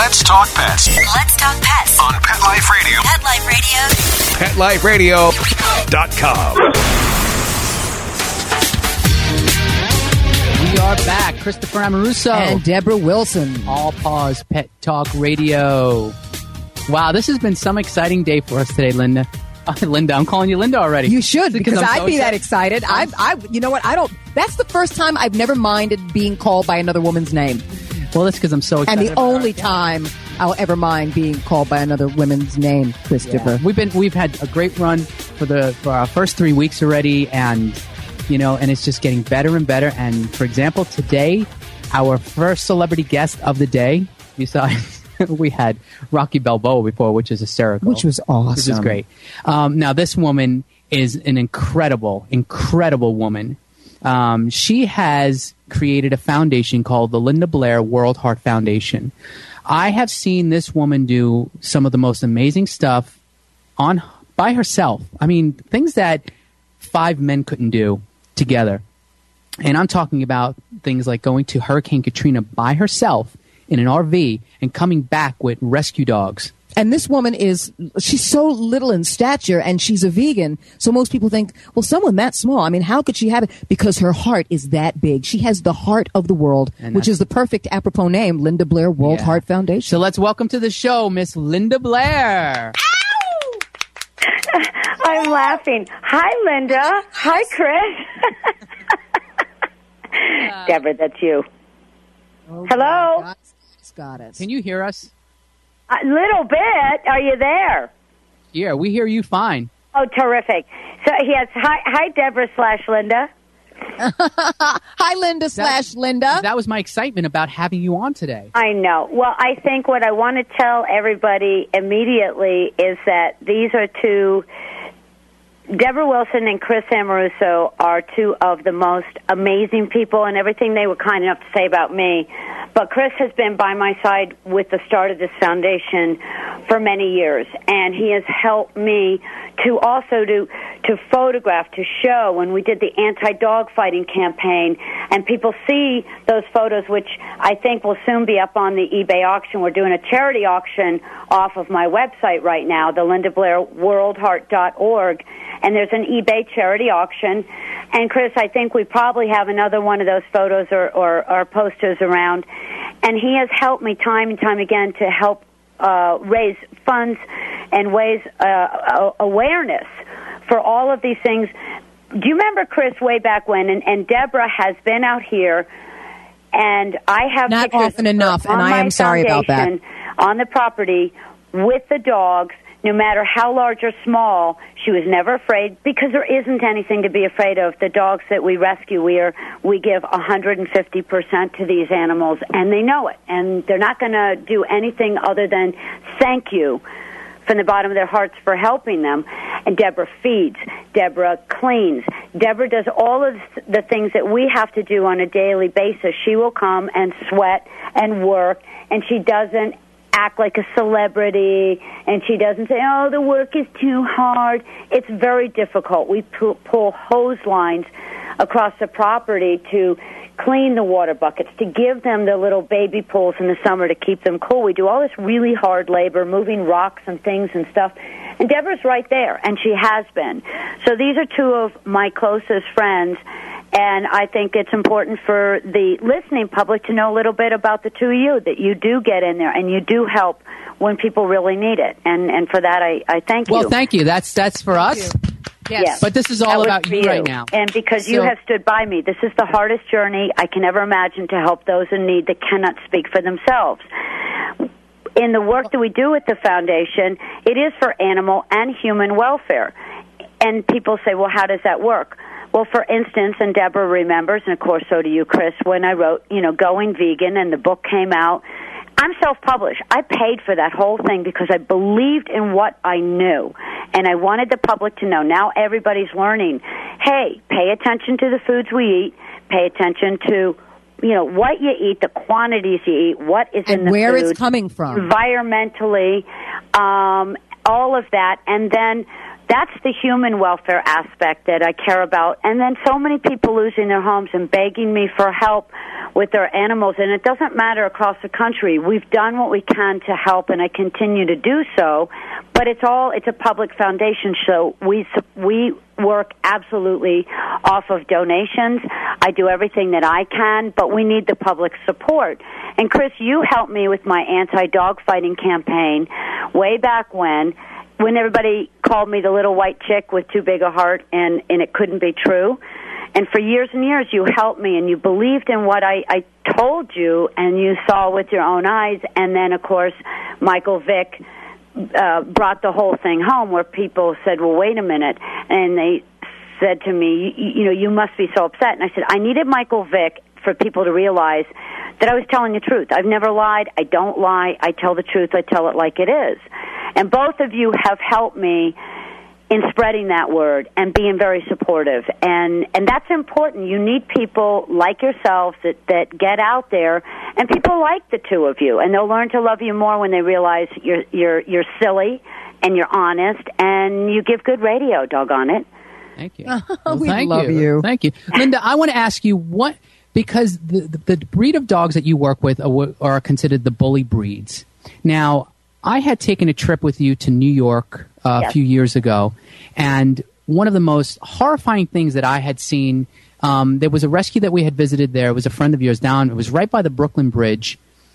Let's Talk Pets. Let's Talk Pets. On Pet Life Radio. Pet Life Radio. PetLifeRadio.com. We are back. Christopher Amoruso. And Deborah Wilson. All Paws Pet Talk Radio. Wow, this has been some exciting day for us today, Linda. Linda, I'm calling you Linda already. You should, because I'd be that excited. excited. You know what? That's the first time I've never minded being called by another woman's name. Well, that's because I'm so excited. And the only time I'll ever mind being called by another woman's name, Christopher. Yeah. We've had a great run for our first 3 weeks already, and it's just getting better and better. And for example, today, our first celebrity guest of the day, you saw. We had Rocky Balboa before, which is hysterical. Which was awesome. Which is great. Now, this woman is an incredible, incredible woman. She has created a foundation called the Linda Blair World Heart Foundation. I have seen this woman do some of the most amazing stuff by herself. I mean, things that 5 men couldn't do together. And I'm talking about things like going to Hurricane Katrina by herself in an RV and coming back with rescue dogs. And this woman she's so little in stature, and she's a vegan. So most people think, well, someone that small, I mean, how could she have it? Because her heart is that big. She has the heart of the world, which is the perfect apropos name, Linda Blair World Heart Foundation. So let's welcome to the show, Miss Linda Blair. Ow! I'm laughing. Hi, Linda. Hi, Chris. Deborah, that's you. Oh, hello? Got it. Can you hear us? A little bit. Are you there? Yeah, we hear you fine. Oh, terrific. So, yes, hi Deborah / Linda. Hi, Linda / Linda. That was my excitement about having you on today. I know. Well, I think what I want to tell everybody immediately is that these are two... Deborah Wilson and Chris Amoruso are two of the most amazing people, and everything they were kind enough to say about me. But Chris has been by my side with the start of this foundation for many years, and he has helped me to also to photograph, to show. When we did the anti-dog fighting campaign, and people see those photos, which I think will soon be up on the eBay auction. We're doing a charity auction off of my website right now, the LindaBlairWorldHeart.org. And there's an eBay charity auction. And, Chris, I think we probably have another one of those photos or posters around. And he has helped me time and time again to help raise funds and raise awareness for all of these things. Do you remember, Chris, way back when? And Deborah has been out here, and I have not often enough, and I am sorry about that. On the property with the dogs. No matter how large or small, she was never afraid, because there isn't anything to be afraid of. The dogs that we rescue, we give 150% to these animals, and they know it. And they're not going to do anything other than thank you from the bottom of their hearts for helping them. And Deborah feeds. Deborah cleans. Deborah does all of the things that we have to do on a daily basis. She will come and sweat and work, and she doesn't act like a celebrity, and she doesn't say, oh, the work is too hard. It's very difficult. We pull hose lines across the property to clean the water buckets, to give them the little baby pools in the summer to keep them cool. We do all this really hard labor, moving rocks and things and stuff. And Deborah's right there, and she has been. So these are two of my closest friends, and I think it's important for the listening public to know a little bit about the two of you, that you do get in there and you do help when people really need it. And for that, I thank you. Well, thank you. That's for us. Yes. But this is all about you right now. And because you have stood by me. This is the hardest journey I can ever imagine, to help those in need that cannot speak for themselves. In the work that we do with the foundation, it is for animal and human welfare. And people say, well, how does that work? Well, for instance, and Deborah remembers, and of course so do you, Chris, when I wrote, Going Vegan, and the book came out, I'm self-published. I paid for that whole thing because I believed in what I knew, and I wanted the public to know. Now everybody's learning, hey, pay attention to the foods we eat, pay attention to what you eat, the quantities you eat, what is in the food, where it's coming from, environmentally, all of that, and then That's the human welfare aspect that I care about. And then so many people losing their homes and begging me for help with their animals. And it doesn't matter across the country. We've done what we can to help, and I continue to do so. But it's a public foundation, so we work absolutely off of donations. I do everything that I can, but we need the public support. And Chris, you helped me with my anti-dog fighting campaign way back when everybody called me the little white chick with too big a heart, and it couldn't be true. And for years and years, you helped me, and you believed in what I told you, and you saw with your own eyes. And then, of course, Michael Vick brought the whole thing home, where people said, well, wait a minute. And they said to me, you must be so upset. And I said, I needed Michael Vick for people to realize that I was telling the truth. I've never lied. I don't lie. I tell the truth. I tell it like it is. And both of you have helped me in spreading that word and being very supportive. And that's important. You need people like yourselves that get out there, and people like the two of you, and they'll learn to love you more when they realize you're silly and you're honest and you give good radio, doggone it. Thank you. We love you. Thank you. Linda, I want to ask you because the breed of dogs that you work with are considered the bully breeds. Now, I had taken a trip with you to New York a few years ago, and one of the most horrifying things that I had seen, there was a rescue that we had visited there. It was a friend of yours it was right by the Brooklyn Bridge,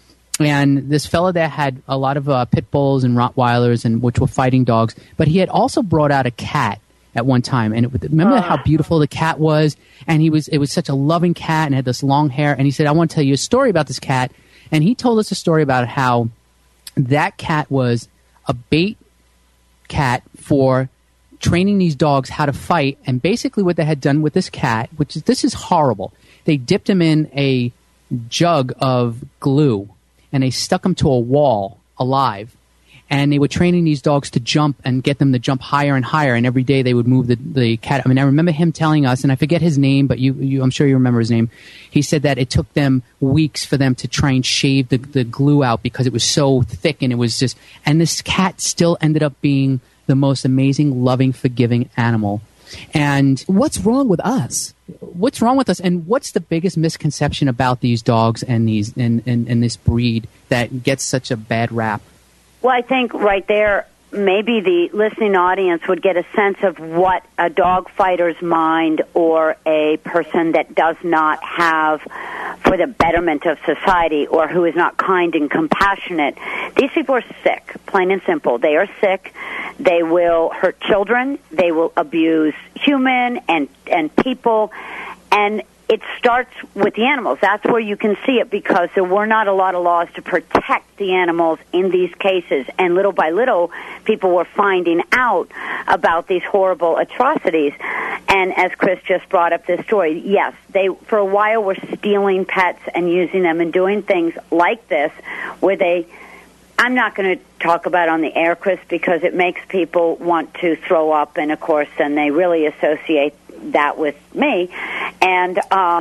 and this fella there had a lot of pit bulls and Rottweilers, which were fighting dogs, but he had also brought out a cat at one time, and remember how beautiful the cat was, and it was such a loving cat and had this long hair, and he said, I want to tell you a story about this cat, and he told us a story about how that cat was a bait cat for training these dogs how to fight. And basically what they had done with this cat, this is horrible, they dipped him in a jug of glue and they stuck him to a wall alive. And they were training these dogs to jump and get them to jump higher and higher. And every day they would move the cat. I mean, I remember him telling us, and I forget his name, but I'm sure you remember his name. He said that it took them weeks for them to try and shave the glue out because it was so thick, and it was just. And this cat still ended up being the most amazing, loving, forgiving animal. And what's wrong with us? What's wrong with us? And what's the biggest misconception about these dogs and and this breed that gets such a bad rap? Well, I think right there, maybe the listening audience would get a sense of what a dog fighter's mind or a person that does not have for the betterment of society or who is not kind and compassionate. These people are sick, plain and simple. They are sick. They will hurt children. They will abuse human and people. And it starts with the animals. That's where you can see it, because there were not a lot of laws to protect the animals in these cases. And little by little, people were finding out about these horrible atrocities. And as Chris just brought up this story, yes, they for a while were stealing pets and using them and doing things like this where I'm not going to talk about on the air, Chris, because it makes people want to throw up, and of course then they really associate that with me. And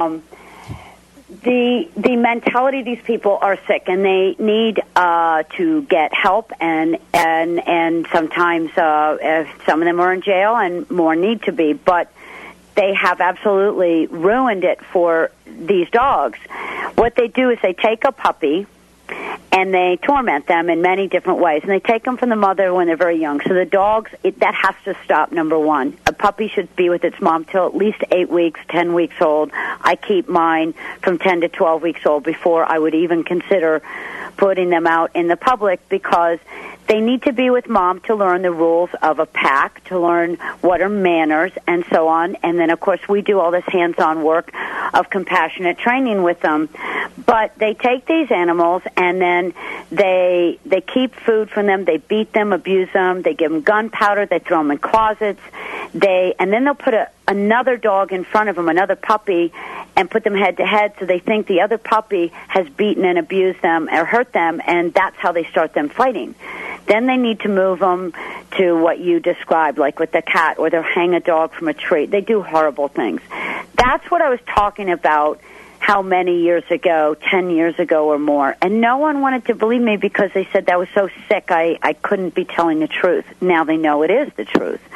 the mentality of these people are sick, and they need to get help, and sometimes some of them are in jail and more need to be, but they have absolutely ruined it for these dogs. What they do is they take a puppy and they torment them in many different ways. And they take them from the mother when they're very young. So the dogs, that has to stop, number one. A puppy should be with its mom till at least 8 weeks, 10 weeks old. I keep mine from 10 to 12 weeks old before I would even consider putting them out in the public, because they need to be with mom to learn the rules of a pack, to learn what are manners, and so on. And then, of course, we do all this hands-on work of compassionate training with them. But they take these animals, and then they keep food from them. They beat them, abuse them. They give them gunpowder. They throw them in closets. And then they'll put another dog in front of them, another puppy, and put them head-to-head, so they think the other puppy has beaten and abused them or hurt them, and that's how they start them fighting. Then they need to move them to what you described, like with the cat, or they'll hang a dog from a tree. They do horrible things. That's what I was talking about how many years ago, 10 years ago or more. And no one wanted to believe me because they said that was so sick I couldn't be telling the truth. Now they know it is the truth.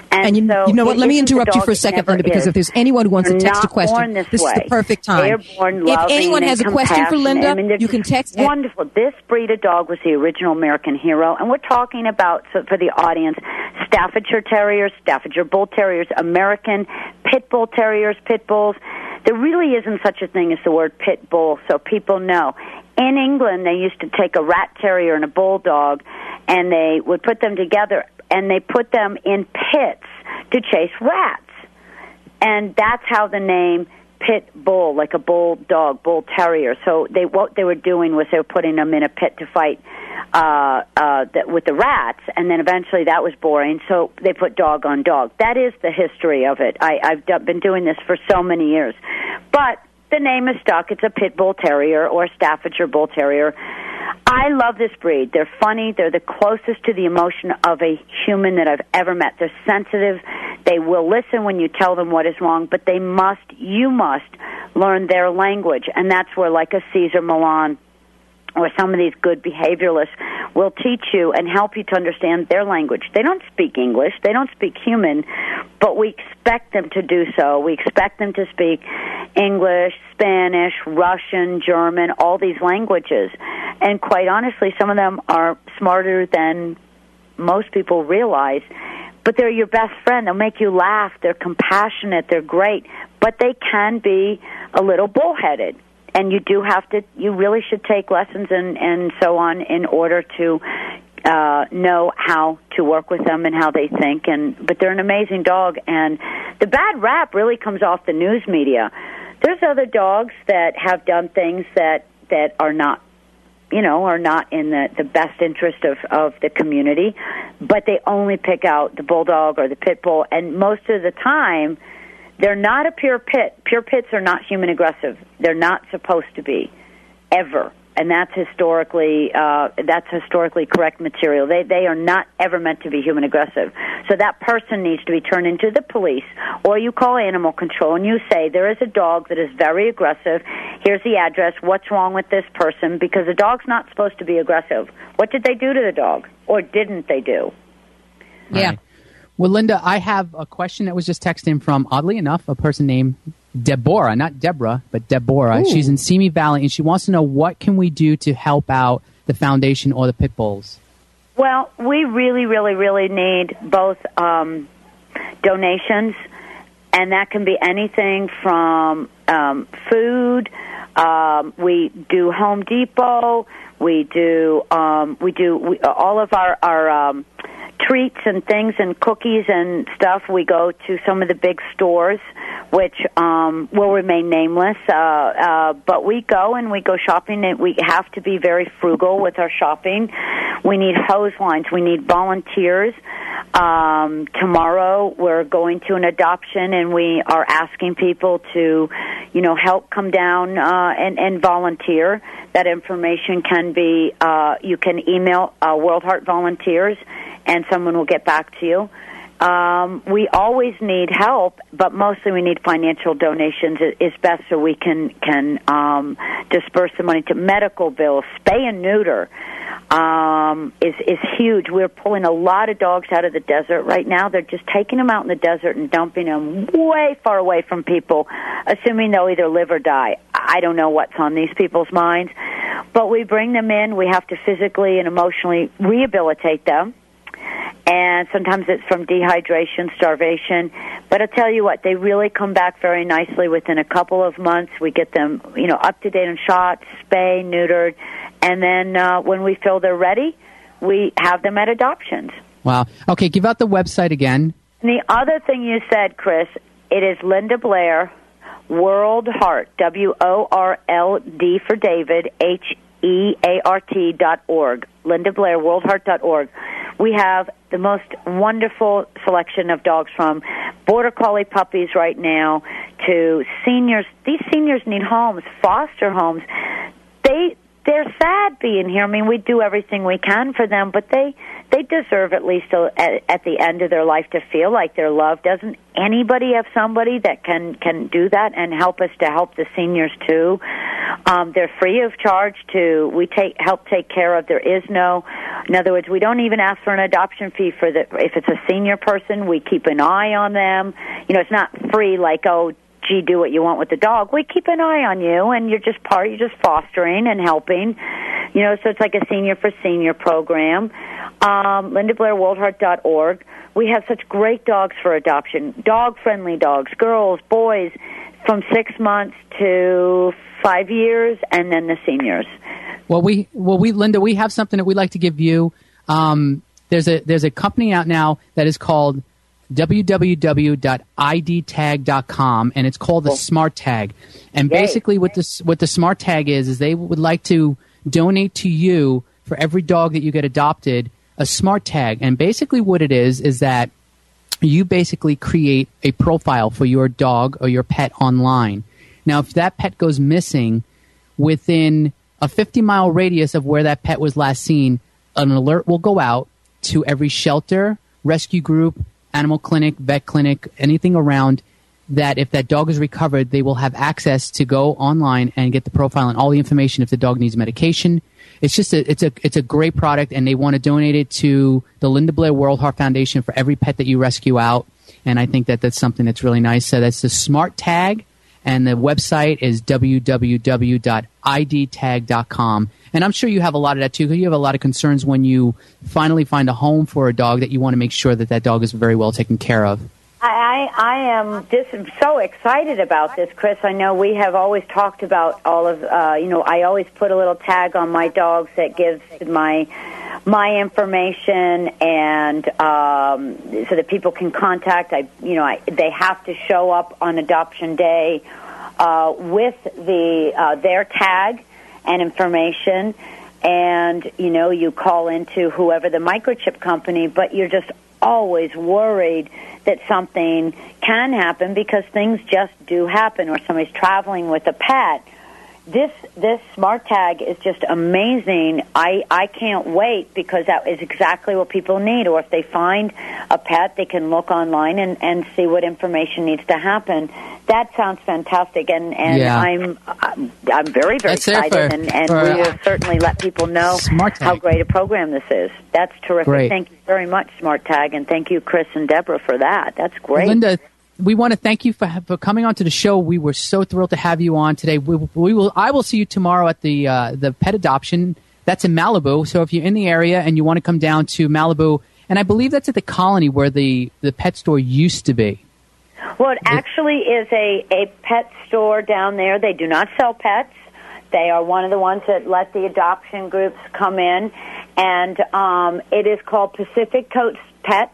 And you know what? Let me interrupt you for a second, Linda, because if there's anyone who wants to text a question, this is the perfect time. They're born loving. If anyone has a question for Linda, you can text. Wonderful. This breed of dog was the original American hero, and we're talking about, so for the audience, Staffordshire Terriers, Staffordshire Bull Terriers, American Pit Bull Terriers, Pit Bulls. There really isn't such a thing as the word pit bull, so people know. In England, they used to take a rat terrier and a bulldog, and they would put them together, and they put them in pits to chase rats. And that's how the name pit bull, like a bulldog, bull terrier. So what they were doing was they were putting them in a pit to fight with the rats, and then eventually that was boring, so they put dog on dog. That is the history of it. I've been doing this for so many years. But the name is stuck. It's a pit bull terrier or a Staffordshire bull terrier. I love this breed. They're funny. They're the closest to the emotion of a human that I've ever met. They're sensitive. They will listen when you tell them what is wrong, but you must learn their language. And that's where, like a Cesar Millan or some of these good behavioralists will teach you and help you to understand their language. They don't speak English. They don't speak human, but we expect them to do so. We expect them to speak English, Spanish, Russian, German, all these languages. And quite honestly, some of them are smarter than most people realize. But they're your best friend. They'll make you laugh. They're compassionate. They're great. But they can be a little bullheaded. And you really should take lessons and so on in order to know how to work with them and how they think. But they're an amazing dog. And the bad rap really comes off the news media. There's other dogs that have done things that are not, are not in the best interest of the community, but they only pick out the bulldog or the pit bull. And most of the time, they're not a pure pit. Pure pits are not human aggressive. They're not supposed to be, ever. And that's historically correct material. They are not ever meant to be human aggressive. So that person needs to be turned into the police, or you call animal control and you say, there is a dog that is very aggressive. Here's the address. What's wrong with this person? Because the dog's not supposed to be aggressive. What did they do to the dog, or didn't they do? Yeah. Right. Well, Linda, I have a question that was just texted in from, oddly enough, a person named Deborah, not Deborah, but Deborah. Ooh. She's in Simi Valley, and she wants to know, what can we do to help out the foundation or the pit bulls? Well, we really, really, really need both donations, and that can be anything from food. We do Home Depot. We do all of our treats and things and cookies and stuff. We go to some of the big stores, which will remain nameless. But we go shopping, and we have to be very frugal with our shopping. We need hose lines. We need volunteers. Tomorrow we're going to an adoption, and we are asking people to, help come down and volunteer. That information can be, you can email World Heart Volunteers, and someone will get back to you. We always need help, but mostly we need financial donations is best, so we can disperse the money to medical bills. Spay and neuter is huge. We're pulling a lot of dogs out of the desert right now. They're just taking them out in the desert and dumping them way far away from people, assuming they'll either live or die. I don't know what's on these people's minds, but we bring them in. We have to physically and emotionally rehabilitate them. And sometimes it's from dehydration, starvation. But I'll tell you what, they really come back very nicely within a couple of months. We get them, up to date on shots, spay, neutered. And then when we feel they're ready, we have them at adoptions. Wow. Okay, give out the website again. And the other thing you said, Chris, it is Linda Blair, World Heart, WORLD for David, HEART.org. Linda Blair, worldheart.org. We have the most wonderful selection of dogs, from Border Collie puppies right now to seniors. These seniors need homes, foster homes. They're sad being here. I mean, we do everything we can for them, but they deserve at least at the end of their life to feel like they're loved. Doesn't anybody have somebody that can do that and help us to help the seniors too? They're free of charge to help take care of. There is no In other words, we don't even ask for an adoption fee if it's a senior person. We keep an eye on them. It's not free like, oh, gee, do what you want with the dog. We keep an eye on you, and you're just fostering and helping. So it's like a senior for senior program. LindaBlairWorldHeart.org. We have such great dogs for adoption. Dog-friendly dogs, girls, boys, from 6 months to 5 years, and then the seniors. Well, Linda, we have something that we'd like to give you. There's a company out now that is called www.idtag.com, and it's called the Smart Tag. And basically, what the Smart Tag is they would like to donate to you for every dog that you get adopted a Smart Tag. And basically, what it is that you basically create a profile for your dog or your pet online. Now, if that pet goes missing within a 50-mile radius of where that pet was last seen, an alert will go out to every shelter, rescue group, animal clinic, vet clinic, anything around, that if that dog is recovered, they will have access to go online and get the profile and all the information if the dog needs medication. It's just it's a great product, and they want to donate it to the Linda Blair World Heart Foundation for every pet that you rescue out. And I think that's something that's really nice. So that's the Smart Tag, and the website is www.idtag.com. And I'm sure you have a lot of that too, because you have a lot of concerns when you finally find a home for a dog that you want to make sure that dog is very well taken care of. I am just so excited about this, Chris. I know we have always talked about all of, I always put a little tag on my dogs that gives my information, and so that people can contact. They have to show up on adoption day with their tag and information, and you call into whoever the microchip company, but you're just always worried that something can happen, because things just do happen, or somebody's traveling with a pet. This Smart Tag is just amazing. I can't wait, because that is exactly what people need. Or if they find a pet, they can look online and see what information needs to happen. That sounds fantastic, and yeah. I'm very, very excited, and we will certainly let people know how great a program this is. That's terrific. Great. Thank you very much, Smart Tag, and thank you, Chris and Deborah, for that. That's great. Linda, we want to thank you for coming on to the show. We were so thrilled to have you on today. I will see you tomorrow at the pet adoption. That's in Malibu. So if you're in the area and you want to come down to Malibu, and I believe that's at the Colony where the pet store used to be. Well, it actually is a pet store down there. They do not sell pets. They are one of the ones that let the adoption groups come in, and it is called Pacific Coast Pets.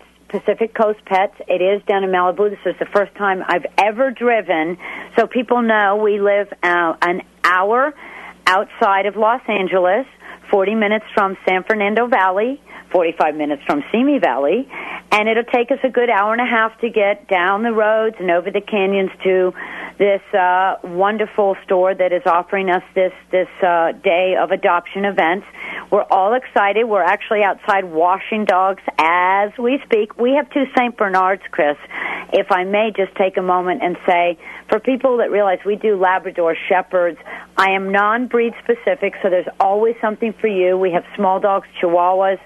It is down in Malibu. This is the first time I've ever driven, so people know we live an hour outside of Los Angeles, 40 minutes from San Fernando Valley, 45 minutes from Simi Valley, and it'll take us a good hour and a half to get down the roads and over the canyons to this wonderful store that is offering us this day of adoption events. We're all excited. We're actually outside washing dogs as we speak. We have 2 St. Bernards, Chris. If I may just take a moment and say, for people that realize we do Labrador Shepherds, I am non-breed specific, so there's always something for you. We have small dogs, Chihuahuas,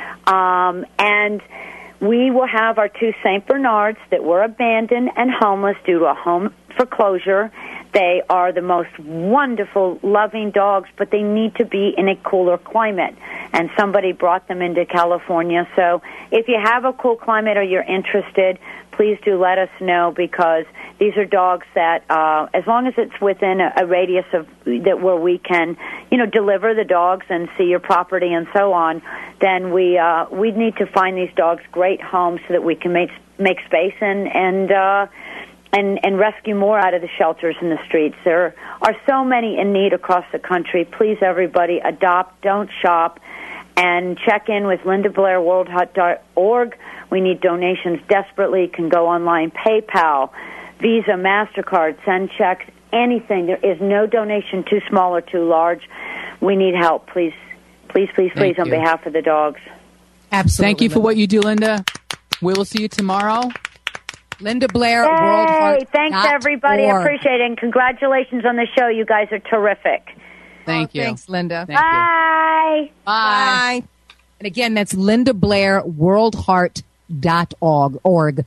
and we will have our 2 St. Bernards that were abandoned and homeless due to a home foreclosure. They are the most wonderful, loving dogs, but they need to be in a cooler climate. And somebody brought them into California. So if you have a cool climate or you're interested, please do let us know, because these are dogs that, as long as it's within a radius of that where we can, deliver the dogs and see your property and so on, then we need to find these dogs great homes so that we can make space and rescue more out of the shelters and the streets. There are so many in need across the country. Please, everybody, adopt, don't shop, and check in with LindaBlairWorldHeart.org. We need donations desperately. You can go online, PayPal, Visa, MasterCard, send checks, anything. There is no donation too small or too large. We need help. Please, on behalf of the dogs. Absolutely. Thank you for what you do, Linda. We will see you tomorrow. Linda Blair, World Heart. Thanks, everybody. I appreciate it. And congratulations on the show. You guys are terrific. Thank you. Thanks, Linda. Thank you. Bye. Bye. Bye. And again, that's Linda Blair, worldheart.org.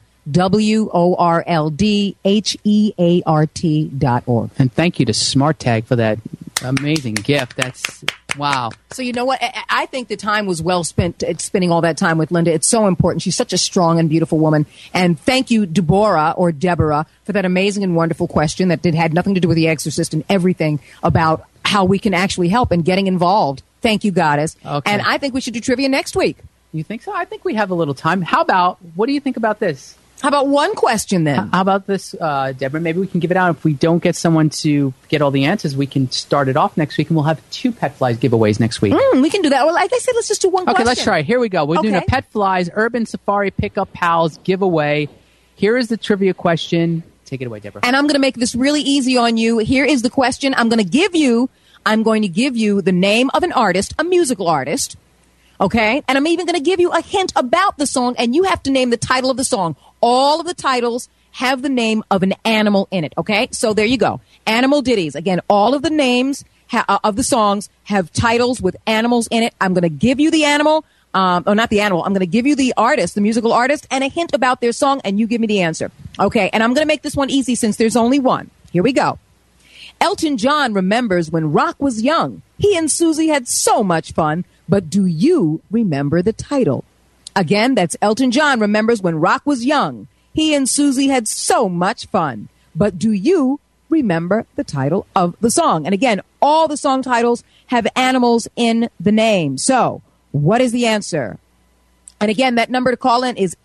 WORLDHEART.org. And thank you to Smart Tag for that amazing gift. That's wow. So you know what? I think the time was well spent spending all that time with Linda. It's so important. She's such a strong and beautiful woman. And thank you, Deborah, for that amazing and wonderful question that had nothing to do with The Exorcist and everything about how we can actually help and getting involved. Thank you, Goddess. Okay. And I think we should do trivia next week. You think so? I think we have a little time. What do you think about this? How about one question then? How about this, Deborah? Maybe we can give it out. If we don't get someone to get all the answers, we can start it off next week, and we'll have 2 Pet Flies giveaways next week. We can do that. Well, like I said, let's just do one question. Okay, let's try it. Here we go. We're doing a Pet Flies Urban Safari Pickup Pals giveaway. Here is the trivia question. Take it away, Deborah. And I'm going to make this really easy on you. Here is the question. I'm going to give you the name of an artist, a musical artist. Okay? And I'm even going to give you a hint about the song, and you have to name the title of the song. All of the titles have the name of an animal in it. Okay? So there you go. Animal ditties. Again, all of the names of the songs have titles with animals in it. I'm going to give you the animal. Not the animal. I'm going to give you the artist, the musical artist, and a hint about their song, and you give me the answer. Okay? And I'm going to make this one easy since there's only one. Here we go. Elton John remembers when Rock was young. He and Susie had so much fun. But do you remember the title? Again, that's Elton John remembers when Rock was young. He and Susie had so much fun. But do you remember the title of the song? And again, all the song titles have animals in the name. So what is the answer? And again, that number to call in is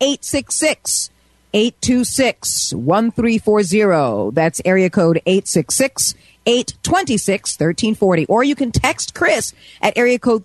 866-826-1340. That's area code 866-826-1340. Or you can text Chris at area code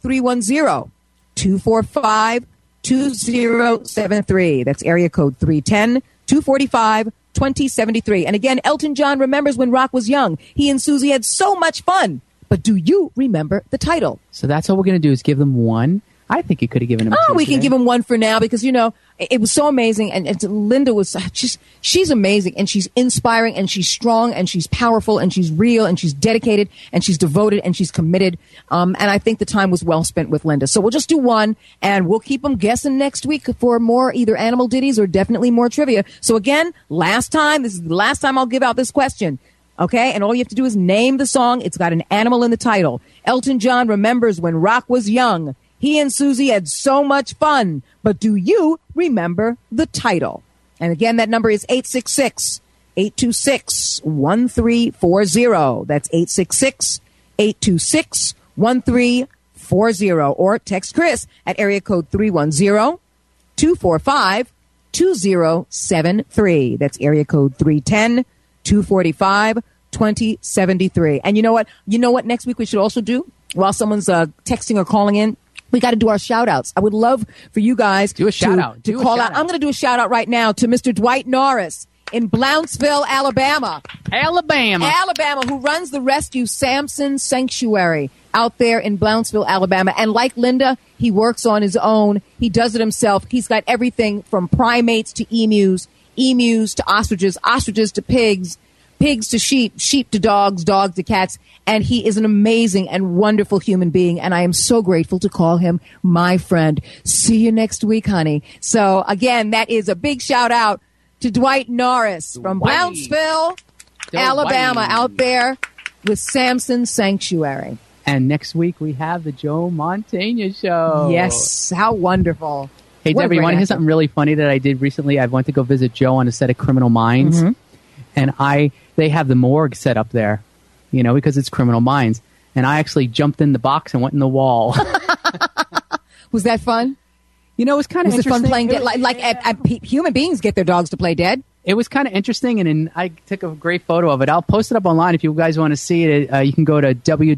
310-245-2073. That's area code 310-245-2073. And again, Elton John remembers when Rock was young. He and Susie had so much fun. But do you remember the title? So that's all we're going to do is give them one. I think you could have given him 2 we today. can give him one for now because, you know, it was so amazing. And Linda was she's amazing and she's inspiring and she's strong and she's powerful and she's real and she's dedicated and she's devoted and she's committed. And I think the time was well spent with Linda. So we'll just do one and we'll keep them guessing next week for more either animal ditties or definitely more trivia. So again, this is the last time I'll give out this question. Okay. And all you have to do is name the song. It's got an animal in the title. Elton John remembers when Rock was young. He and Susie had so much fun, but do you remember the title? And again, that number is 866-826-1340. That's 866-826-1340. Or text Chris at area code 310-245-2073. That's area code 310-245-2073. And you know what? Next week we should also do while someone's texting or calling in. We got to do our shout outs. I would love for you guys to call out. I'm going to do a shout out right now to Mr. Dwight Norris in Blounceville, Alabama, who runs the Rescue Samson Sanctuary out there in Blounceville, Alabama. And like Linda, he works on his own. He does it himself. He's got everything from primates to emus to ostriches, ostriches to pigs, pigs to sheep, sheep to dogs, dogs to cats. And he is an amazing and wonderful human being. And I am so grateful to call him my friend. See you next week, honey. So again, that is a big shout out to Dwight Norris from Blounceville, Alabama, out there with Samson Sanctuary. And next week we have the Joe Mantegna Show. Yes. How wonderful. Hey, Debbie, you want to hear something really funny that I did recently? I went to go visit Joe on a set of Criminal Minds. Mm-hmm. And they have the morgue set up there, you know, because it's Criminal Minds. And I actually jumped in the box and went in the wall. Was that fun? You know, it was kind of interesting. Was it fun playing dead? Like human beings get their dogs to play dead? It was kind of interesting, and I took a great photo of it. I'll post it up online if you guys want to see it. You can go to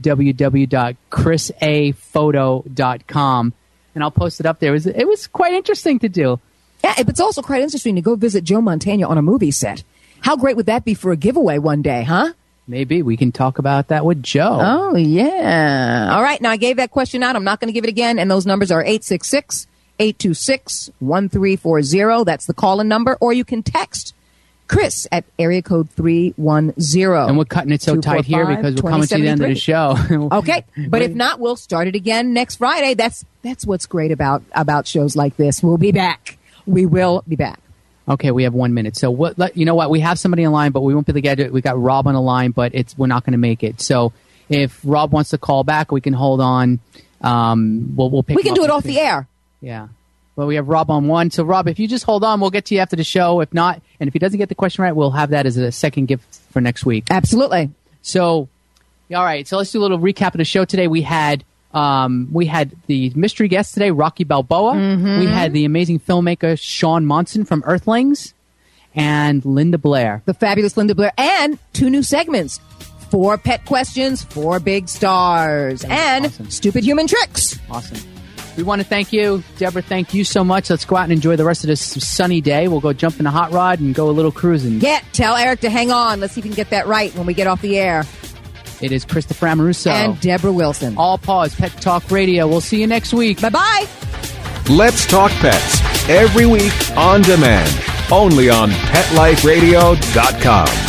www.chrisaphoto.com, and I'll post it up there. It was quite interesting to do. Yeah, it's also quite interesting to go visit Joe Mantegna on a movie set. How great would that be for a giveaway one day, huh? Maybe we can talk about that with Joe. Oh, yeah. All right. Now, I gave that question out. I'm not going to give it again. And those numbers are 866-826-1340. That's the call-in number. Or you can text Chris at area code 310. And we're cutting it so tight here because we're coming to the end of the show. Okay, but if not, we'll start it again next Friday. That's what's great about shows like this. We'll be back. We will be back. Okay, we have 1 minute. So you know what? We have somebody in line, but we won't be able to get it. We got Rob on the line, but we're not going to make it. So if Rob wants to call back, we can hold on. We'll pick. We can do it off the air. Yeah. Well, we have Rob on one. So Rob, if you just hold on, we'll get to you after the show. If not, and if he doesn't get the question right, we'll have that as a second gift for next week. Absolutely. So, all right. So let's do a little recap of the show today. We had the mystery guest today, Rocky Balboa. Mm-hmm. We had the amazing filmmaker Sean Monson from Earthlings, and Linda Blair, the fabulous Linda Blair, and 2 new segments: 4 pet questions, 4 big stars, and awesome. Stupid Human Tricks. Awesome. We want to thank you, Deborah. Thank you so much. Let's go out and enjoy the rest of this sunny day. We'll go jump in a hot rod and go a little cruising. Yeah, tell Eric to hang on. Let's see if he can get that right when we get off the air. It is Christopher Amoruso and Deborah Wilson. All Paws Pet Talk Radio. We'll see you next week. Bye-bye. Let's Talk Pets every week on demand, only on PetLifeRadio.com.